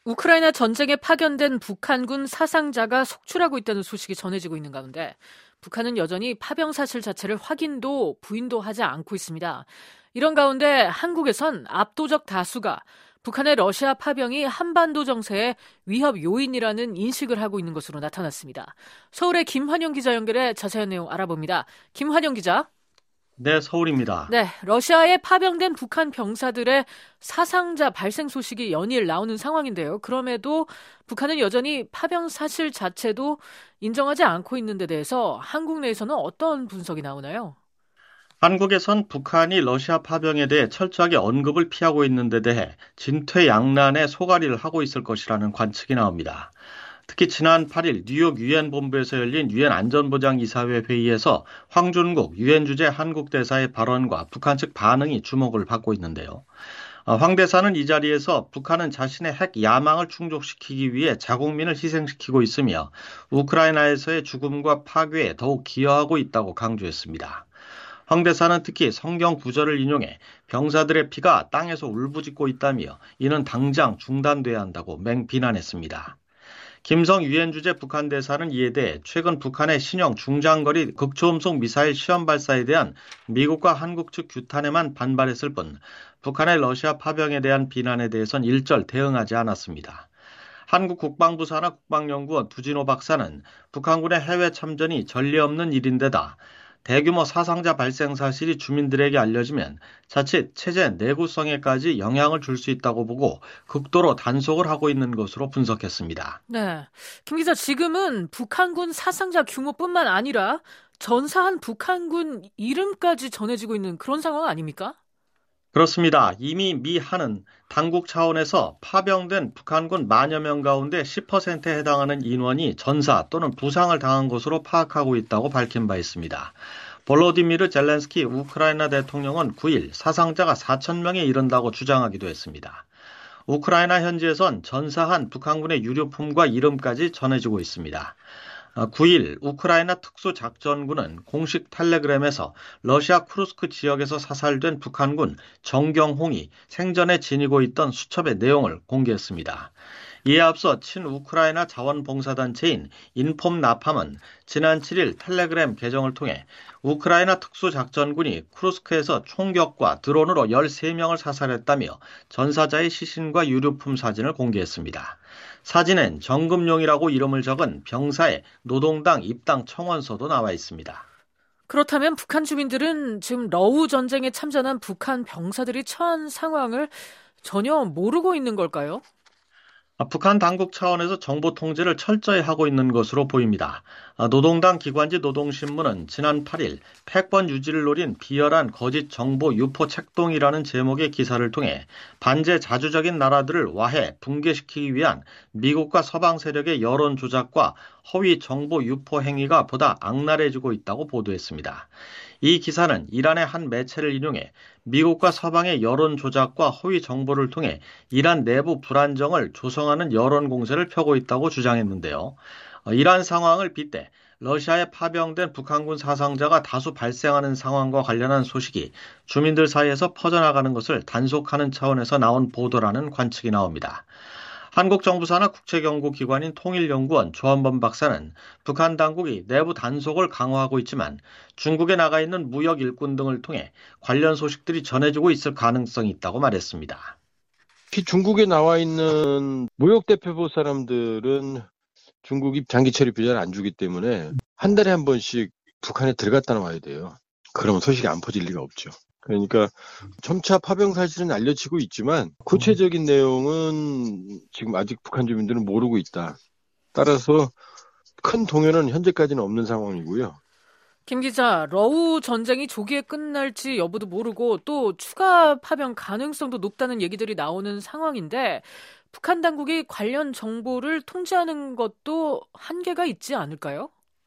우크라이나 전쟁에 파견된 북한군 사상자가 속출하고 있다는 소식이 전해지고 있는 가운데 북한은 여전히 파병 사실 자체를 확인도 부인도 하지 않고 있습니다. 이런 가운데 한국에선 압도적 다수가 북한의 러시아 파병이 한반도 정세의 위협 요인이라는 인식을 하고 있는 것으로 나타났습니다. 서울의 김환영 기자 연결해 자세한 내용 알아봅니다. 김환영 기자. 네, 서울입니다. 네, 러시아에 파병된 북한 병사들의 사상자 발생 소식이 연일 나오는 상황인데요. 그럼에도 북한은 여전히 파병 사실 자체도 인정하지 않고 있는 데 대해서 한국 내에서는 어떤 분석이 나오나요? 한국에선 북한이 러시아 파병에 대해 철저하게 언급을 피하고 있는 데 대해 진퇴양난의 소가리를 하고 있을 것이라는 관측이 나옵니다. 특히 지난 8일 뉴욕 유엔 본부에서 열린 유엔 안전보장이사회 회의에서 황준국 유엔 주재 한국 대사의 발언과 북한 측 반응이 주목을 받고 있는데요. 황 대사는 이 자리에서 북한은 자신의 핵 야망을 충족시키기 위해 자국민을 희생시키고 있으며 우크라이나에서의 죽음과 파괴에 더욱 기여하고 있다고 강조했습니다. 황 대사는 특히 성경 구절을 인용해 병사들의 피가 땅에서 울부짖고 있다며 이는 당장 중단돼야 한다고 맹비난했습니다. 김성 유엔 주재 북한 대사는 이에 대해 최근 북한의 신형 중장거리 극초음속 미사일 시험 발사에 대한 미국과 한국 측 규탄에만 반발했을 뿐 북한의 러시아 파병에 대한 비난에 대해선 일절 대응하지 않았습니다. 한국 국방부 산하 국방연구원 두진호 박사는 북한군의 해외 참전이 전례 없는 일인데다 대규모 사상자 발생 사실이 주민들에게 알려지면 자칫 체제 내구성에까지 영향을 줄 수 있다고 보고 극도로 단속을 하고 있는 것으로 분석했습니다. 네, 김 기자, 지금은 북한군 사상자 규모뿐만 아니라 전사한 북한군 이름까지 전해지고 있는 그런 상황 아닙니까? 그렇습니다. 이미 미 한은 당국 차원에서 파병된 북한군 만여 명 가운데 10%에 해당하는 인원이 전사 또는 부상을 당한 것으로 파악하고 있다고 밝힌 바 있습니다. 볼로디미르 젤렌스키 우크라이나 대통령은 9일 사상자가 4천 명에 이른다고 주장하기도 했습니다. 우크라이나 현지에선 전사한 북한군의 유류품과 이름까지 전해지고 있습니다. 9일 우크라이나 특수작전군은 공식 텔레그램에서 러시아 쿠르스크 지역에서 사살된 북한군 정경홍이 생전에 지니고 있던 수첩의 내용을 공개했습니다. 이에 앞서 친우크라이나 자원봉사단체인 인폼나팜은 지난 7일 텔레그램 계정을 통해 우크라이나 특수작전군이 쿠르스크에서 총격과 드론으로 13명을 사살했다며 전사자의 시신과 유류품 사진을 공개했습니다. 사진엔 정금용이라고 이름을 적은 병사의 노동당 입당 청원서도 나와 있습니다. 그렇다면 북한 주민들은 지금 러우 전쟁에 참전한 북한 병사들이 처한 상황을 전혀 모르고 있는 걸까요? 북한 당국 차원에서 정보 통제를 철저히 하고 있는 것으로 보입니다. 노동당 기관지 노동신문은 지난 8일 패권 유지를 노린 비열한 거짓 정보 유포 책동이라는 제목의 기사를 통해 반제 자주적인 나라들을 와해 붕괴시키기 위한 미국과 서방 세력의 여론 조작과 허위 정보 유포 행위가 보다 악랄해지고 있다고 보도했습니다. 이 기사는 이란의 한 매체를 인용해 미국과 서방의 여론 조작과 허위 정보를 통해 이란 내부 불안정을 조성하는 여론 공세를 펴고 있다고 주장했는데요. 이러한 상황을 빗대 러시아에 파병된 북한군 사상자가 다수 발생하는 상황과 관련한 소식이 주민들 사이에서 퍼져나가는 것을 단속하는 차원에서 나온 보도라는 관측이 나옵니다. 한국 정부 산하 국책연구기관인 통일연구원 조한범 박사는 북한 당국이 내부 단속을 강화하고 있지만 중국에 나가 있는 무역 일꾼 등을 통해 관련 소식들이 전해지고 있을 가능성이 있다고 말했습니다. 특히 중국에 나와 있는 무역 대표부 사람들은 중국이 장기 체류 비자를 안 주기 때문에 한 달에 한 번씩 북한에 들어갔다 나와야 돼요. 그러면 소식이 안 퍼질 리가 없죠. 그러니까 점차 파병 사실은 알려지고 있지만 구체적인 내용은 지금 아직 북한 주민들은 모르고 있다. 따라서 큰 동요는 현재까지는 없는 상황이고요. 김 기자, 러우 전쟁이 조기에 끝날지 여부도 모르고 또 추가 파병 가능성도 높다는 얘기들이 나오는 상황인데 북한 당국이 관련 정보를 통제하는 것도 한계가 있지 않을까요?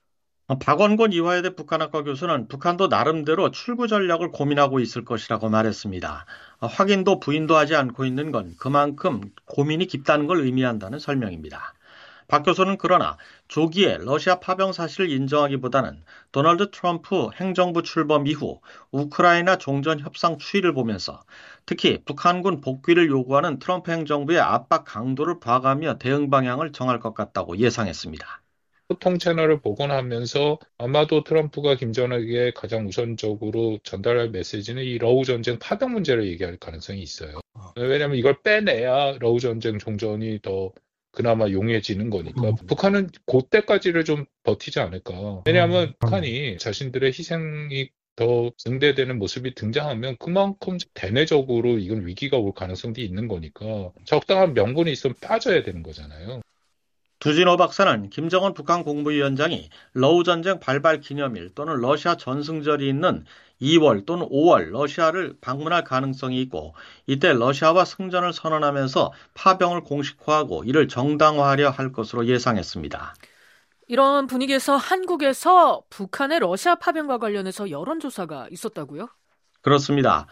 박원곤 이화여대 북한학과 교수는 북한도 나름대로 출구 전략을 고민하고 있을 것이라고 말했습니다. 확인도 부인도 하지 않고 있는 건 그만큼 고민이 깊다는 걸 의미한다는 설명입니다. 박 교수는 그러나 조기에 러시아 파병 사실을 인정하기보다는 도널드 트럼프 행정부 출범 이후 우크라이나 종전 협상 추이를 보면서 특히 북한군 복귀를 요구하는 트럼프 행정부의 압박 강도를 봐가며 대응 방향을 정할 것 같다고 예상했습니다. 소통 채널을 복원하면서 아마도 트럼프가 김정은에게 가장 우선적으로 전달할 메시지는 이 러우 전쟁 파병 문제를 얘기할 가능성이 있어요. 왜냐하면 이걸 빼내야 러우 전쟁 종전이 더 그나마 용이해지는 거니까 북한은 그때까지를 좀 버티지 않을까. 왜냐하면 북한이 자신들의 희생이 더 증대되는 모습이 등장하면 그만큼 대내적으로 이건 위기가 올 가능성도 있는 거니까 적당한 명분이 있으면 빠져야 되는 거잖아요. 두진호 박사는 김정은 북한 국무위원장이 러우 전쟁 발발 기념일 또는 러시아 전승절이 있는 2월 또는 5월 러시아를 방문할 가능성이 있고 이때 러시아와 승전을 선언하면서 파병을 공식화하고 이를 정당화하려 할 것으로 예상했습니다. 이런 분위기에서 한국에서 북한의 러시아 파병과 관련해서 여론조사가 있었다고요? 그렇습니다.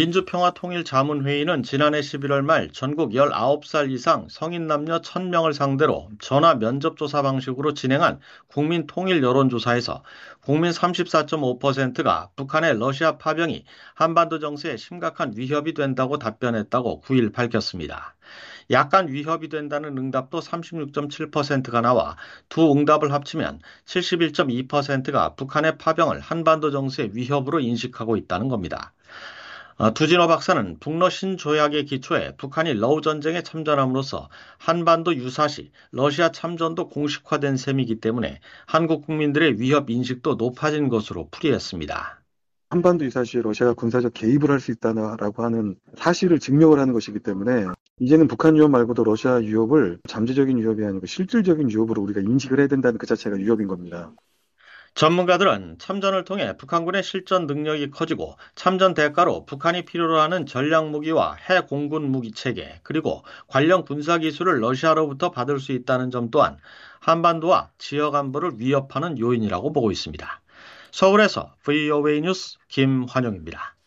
민주평화통일자문회의는 지난해 11월 말 전국 19살 이상 성인 남녀 1000명을 상대로 전화 면접조사 방식으로 진행한 국민 통일 여론조사에서 국민 34.5%가 북한의 러시아 파병이 한반도 정세에 심각한 위협이 된다고 답변했다고 9일 밝혔습니다. 약간 위협이 된다는 응답도 36.7%가 나와 두 응답을 합치면 71.2%가 북한의 파병을 한반도 정세의 위협으로 인식하고 있다는 겁니다. 두진호 박사는 북러 신조약의 기초에 북한이 러우 전쟁에 참전함으로써 한반도 유사시 러시아 참전도 공식화된 셈이기 때문에 한국 국민들의 위협 인식도 높아진 것으로 풀이했습니다. 한반도 유사시에 러시아가 군사적 개입을 할 수 있다라고 하는 사실을 증명을 하는 것이기 때문에 이제는 북한 위협 말고도 러시아 위협을 잠재적인 위협이 아니고 실질적인 위협으로 우리가 인식을 해야 된다는 그 자체가 위협인 겁니다. 전문가들은 참전을 통해 북한군의 실전 능력이 커지고 참전 대가로 북한이 필요로 하는 전략 무기와 해 공군 무기 체계 그리고 관련 군사 기술을 러시아로부터 받을 수 있다는 점 또한 한반도와 지역 안보를 위협하는 요인이라고 보고 있습니다. 서울에서 VOA 뉴스 김환영입니다.